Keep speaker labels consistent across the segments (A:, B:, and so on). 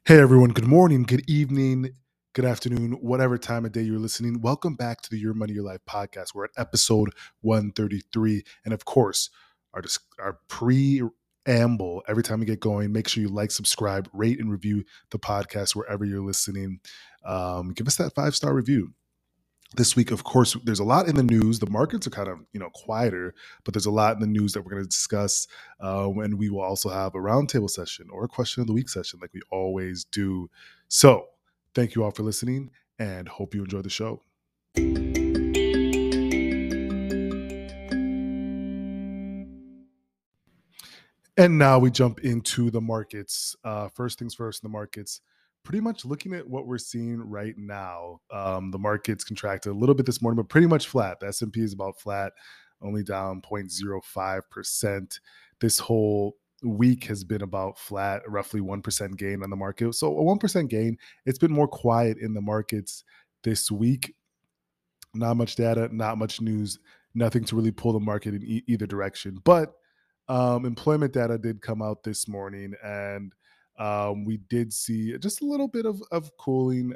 A: Hey everyone, good morning, good evening, good afternoon, whatever time of day you're listening. Welcome back to the Your Money, Your Life podcast. We're at episode 133. And of course, our preamble, every time we get going, make sure you like, subscribe, rate, and review the podcast wherever you're listening. Give us that 5-star review. This week, of course, there's a lot in the news. The markets are kind of, quieter, but there's a lot in the news that we're going to discuss. And we will also have a roundtable session or a question of the week session like we always do. So thank you all for listening and hope you enjoy the show. And now we jump into the markets. First things first, the markets. Pretty much looking at what we're seeing right now, the markets contracted a little bit this morning, but pretty much flat. The S&P is about flat, only down 0.05%. This whole week has been about flat, roughly 1% gain on the market. So a 1% gain. It's been more quiet in the markets this week. Not much data, not much news, nothing to really pull the market in either direction. But employment data did come out this morning, and we did see just a little bit of cooling.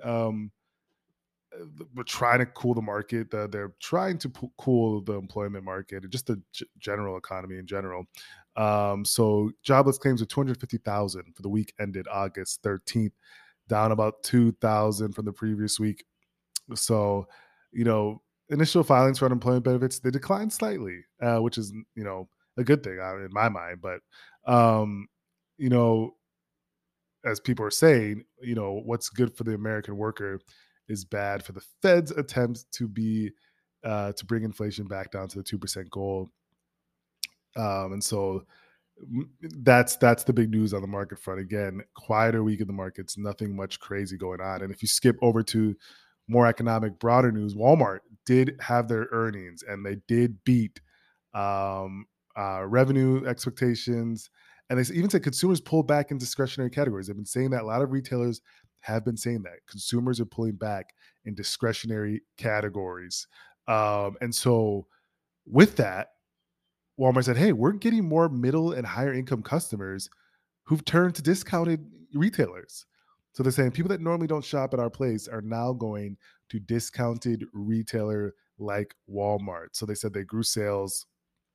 A: We're trying to cool the market. They're trying to cool the employment market and just the general economy in general. So jobless claims are 250,000 for the week ended August 13th, down about 2,000 from the previous week. So, initial filings for unemployment benefits, they declined slightly, which is, a good thing in my mind. But, um, you know, as people are saying, what's good for the American worker is bad for the Fed's attempts to bring inflation back down to the 2% goal. And so that's the big news on the market front. Again, quieter week in the markets, nothing much crazy going on. And if you skip over to more economic, broader news, Walmart did have their earnings and they did beat revenue expectations. And they even said consumers pulled back in discretionary categories. They've been saying that. A lot of retailers have been saying that consumers are pulling back in discretionary categories. And so with that, Walmart said, hey, we're getting more middle and higher income customers who've turned to discounted retailers. So they're saying people that normally don't shop at our place are now going to discounted retailer like Walmart. So they said they grew sales.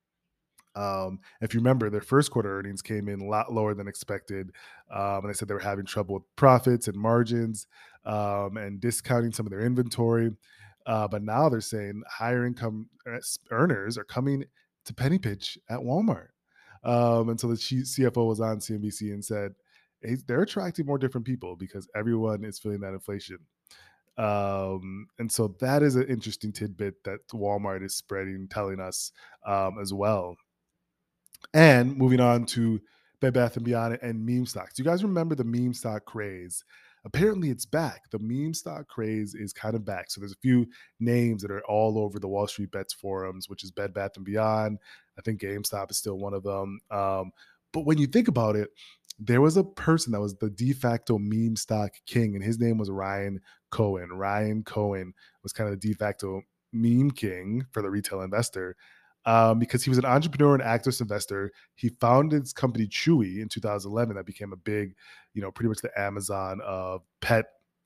A: If you remember, their first quarter earnings came in a lot lower than expected. And they said they were having trouble with profits and margins and discounting some of their inventory. But now they're saying higher income earners are coming to penny pitch at Walmart. And so the CFO was on CNBC and said, hey, they're attracting more different people because everyone is feeling that inflation. And so that is an interesting tidbit that Walmart is telling us as well. And moving on to Bed Bath & Beyond and meme stocks. Do you guys remember the meme stock craze? Apparently it's back. The meme stock craze is kind of back. So there's a few names that are all over the Wall Street Bets forums, which is Bed Bath & Beyond. I think GameStop is still one of them. But when you think about it, there was a person that was the de facto meme stock king, and his name was Ryan Cohen. Ryan Cohen was kind of the de facto meme king for the retail investor. Because he was an entrepreneur and activist investor. He founded his company Chewy in 2011 that became a big, pretty much the Amazon of pet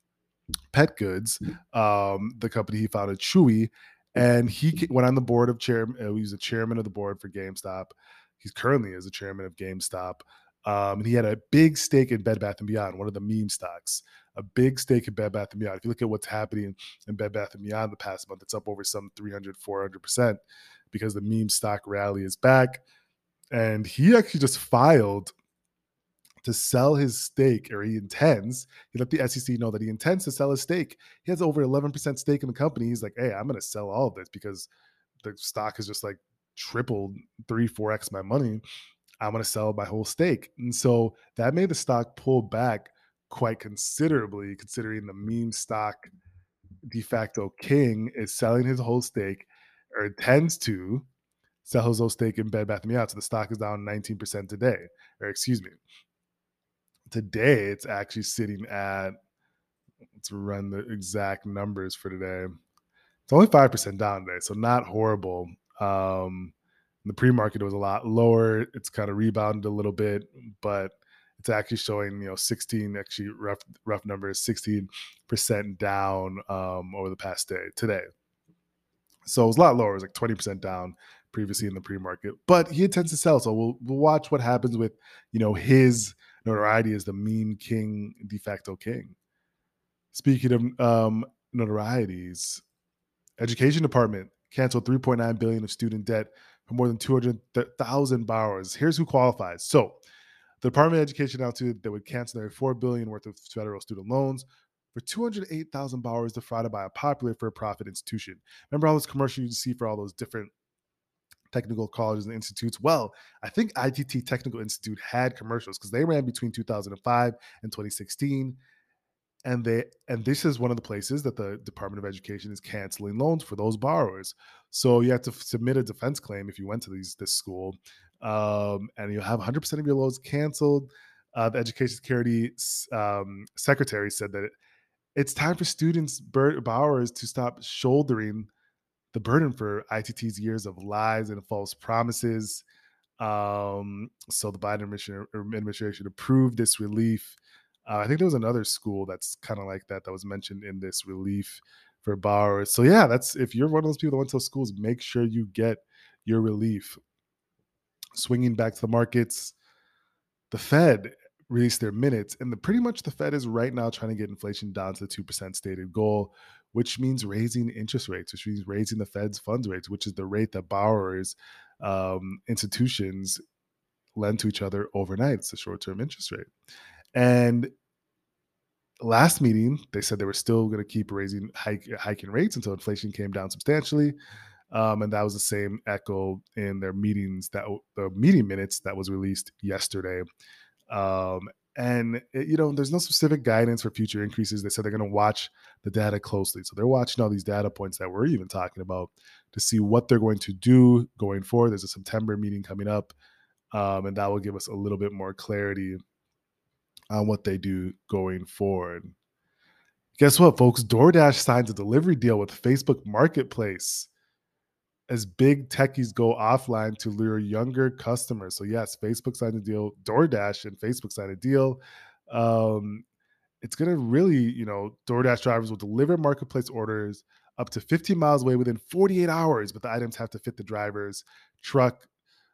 A: goods. The company he founded, Chewy, and he went on the board of chairman. He was a chairman of the board for GameStop. He's currently is a chairman of GameStop. And he had a big stake in Bed Bath & Beyond, one of the meme stocks, a big stake in Bed Bath & Beyond. If you look at what's happening in Bed Bath & Beyond the past month, it's up over some 300, 400% because the meme stock rally is back. And he actually just filed to sell his stake, or he let the SEC know that he intends to sell his stake. He has over 11% stake in the company. He's like, hey, I'm going to sell all of this because the stock is just like tripled 3-4x my money. I'm going to sell my whole stake. And so that made the stock pull back quite considerably, considering the meme stock de facto king is selling his whole stake, or intends to sell his whole stake in Bed Bath & Beyond. So the stock is down 19% today, or excuse me. Today, it's actually sitting at, let's run the exact numbers for today. It's only 5% down today, so not horrible. In the pre-market, it was a lot lower. It's kind of rebounded a little bit, but It's actually showing, 16, actually rough numbers, 16% down over the past day today. So it was a lot lower. It was like 20% down previously in the pre-market. But he intends to sell. So we'll watch what happens with, his notoriety as the meme king, de facto king. Speaking of notorieties, education department canceled 3.9 billion of student debt for more than 200,000 borrowers. Here's who qualifies. So the Department of Education announced that they would cancel their $4 billion worth of federal student loans for 208,000 borrowers defrauded by a popular for-profit institution. Remember all those commercials you see for all those different technical colleges and institutes? Well, I think ITT Technical Institute had commercials because they ran between 2005 and 2016. And this is one of the places that the Department of Education is canceling loans for those borrowers. So you have to submit a defense claim if you went to this school, and you'll have 100% of your loans canceled. The Education Security Secretary said that it's time for borrowers to stop shouldering the burden for ITT's years of lies and false promises. So the Biden administration approved this relief. I think there was another school that's kind of like that was mentioned in this relief for borrowers. So yeah, that's, if you're one of those people that went to those schools, make sure you get your relief. Swinging back to the markets, the Fed released their minutes, and pretty much the Fed is right now trying to get inflation down to the 2% stated goal, which means raising interest rates, which means raising the Fed's funds rates, which is the rate that borrowers, institutions lend to each other overnight. It's the short-term interest rate. And last meeting, they said they were still going to keep hiking rates until inflation came down substantially. And that was the same echo in their meetings, the meeting minutes that was released yesterday. There's no specific guidance for future increases. They said they're going to watch the data closely. So they're watching all these data points that we're even talking about to see what they're going to do going forward. There's a September meeting coming up, and that will give us a little bit more clarity on what they do going forward. Guess what, folks? DoorDash signs a delivery deal with Facebook Marketplace as big techies go offline to lure younger customers. So yes, Facebook signed a deal. DoorDash and Facebook signed a deal. It's going to really, DoorDash drivers will deliver marketplace orders up to 15 miles away within 48 hours, but the items have to fit the driver's trunks,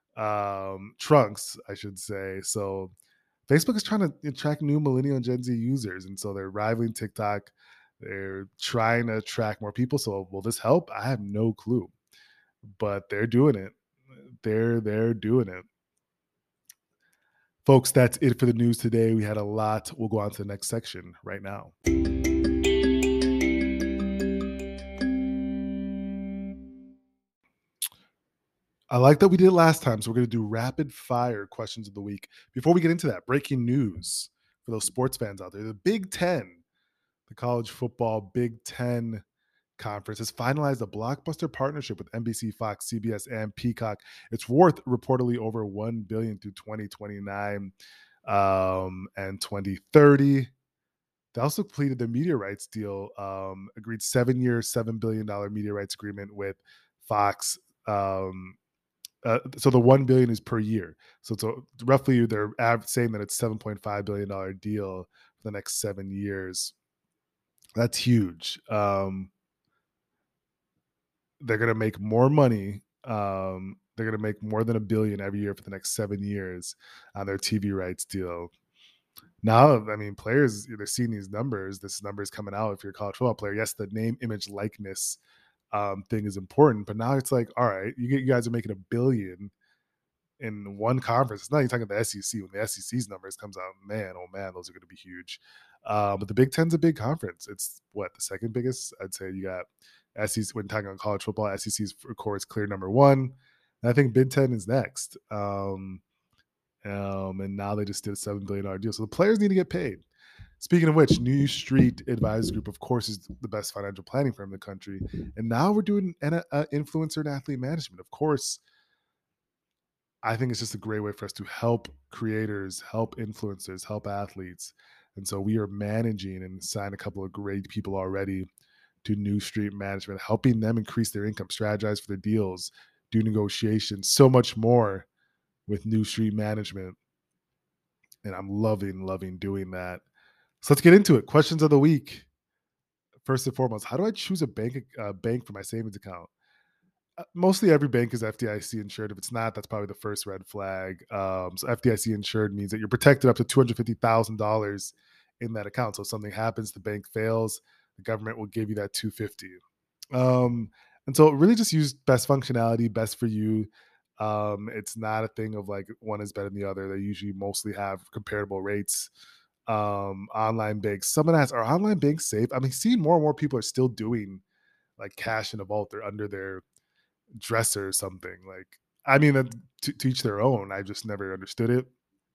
A: I should say. So Facebook is trying to attract new millennial and Gen Z users, and so they're rivaling TikTok. They're trying to attract more people. So will this help? I have no clue, but they're doing it. They're doing it. Folks, that's it for the news today. We had a lot. We'll go on to the next section right now. I like that we did it last time, so we're going to do rapid fire questions of the week. Before we get into that, breaking news for those sports fans out there. The Big Ten, the college football Big Ten conference, has finalized a blockbuster partnership with NBC, Fox, CBS, and Peacock. It's worth reportedly over $1 billion through 2029 and 2030. They also completed the media rights deal, agreed 7-year, $7 billion media rights agreement with Fox. So the $1 billion is per year. So it's roughly they're saying that it's $7.5 billion deal for the next 7 years. That's huge. They're going to make more money. They're going to make more than $1 billion every year for the next 7 years on their TV rights deal. Now, I mean, players, they're seeing these numbers. This number is coming out if you're a college football player. Yes, the name, image, likeness thing is important, but now it's like, all right, you guys are making $1 billion in one conference. It's not even talking about the SEC. When the SEC's numbers comes out, man, oh man, those are going to be huge. But the Big Ten's a big conference. It's the second biggest. I'd say you got SEC when talking about college football. SEC's, of course, clear number one. And I think Big Ten is next. And now they just did a $7 billion deal. So the players need to get paid. Speaking of which, New Street Advisors Group, of course, is the best financial planning firm in the country. And now we're doing influencer and athlete management. Of course, I think it's just a great way for us to help creators, help influencers, help athletes. And so we are managing and signed a couple of great people already to New Street Management, helping them increase their income, strategize for their deals, do negotiations, so much more with New Street Management. and I'm loving doing that. So let's get into it. Questions of the week. First and foremost, how do I choose a bank for my savings account? Mostly every bank is FDIC insured. If it's not, that's probably the first red flag. So FDIC insured means that you're protected up to $250,000 in that account. So if something happens, the bank fails, the government will give you that 250. And so really just use best functionality, best for you. It's not a thing of like one is better than the other. They usually mostly have comparable rates. Online banks. Someone asked, are online banks safe? I mean, seeing more and more people are still doing like cash in a vault or under their dresser or something. Like, I mean, to each their own. I just never understood it.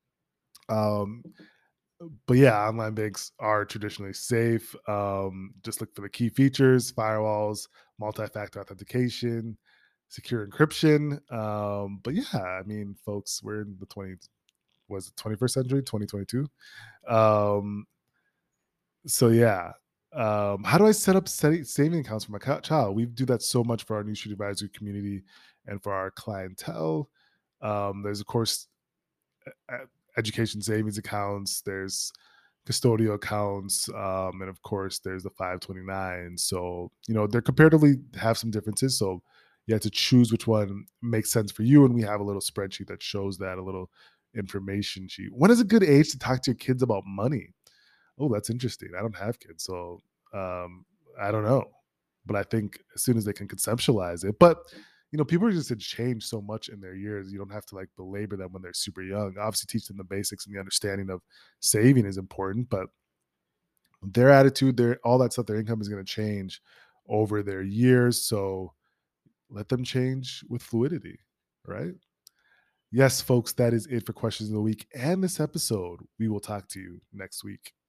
A: Um, but yeah, online banks are traditionally safe. Just look for the key features: firewalls, multi-factor authentication, secure encryption. But yeah, I mean, folks, we're in the 21st century, 2022. Um, so yeah. How do I set up saving accounts for my child? We do that so much for our New Street Advisory community and for our clientele. There's of course e- education savings accounts. There's custodial accounts, and of course there's the 529. So they're comparatively have some differences. So you have to choose which one makes sense for you. And we have a little spreadsheet that shows that, a little information sheet. When is a good age to talk to your kids about money? Oh, that's interesting. I don't have kids, so um, I don't know. But I think as soon as they can conceptualize it, but people are just had changed so much in their years. You don't have to like belabor them when they're super young. Obviously, teach them the basics and the understanding of saving is important, but their attitude, their all that stuff, their income is going to change over their years. So let them change with fluidity, right? Yes, folks, that is it for questions of the week and this episode. We will talk to you next week.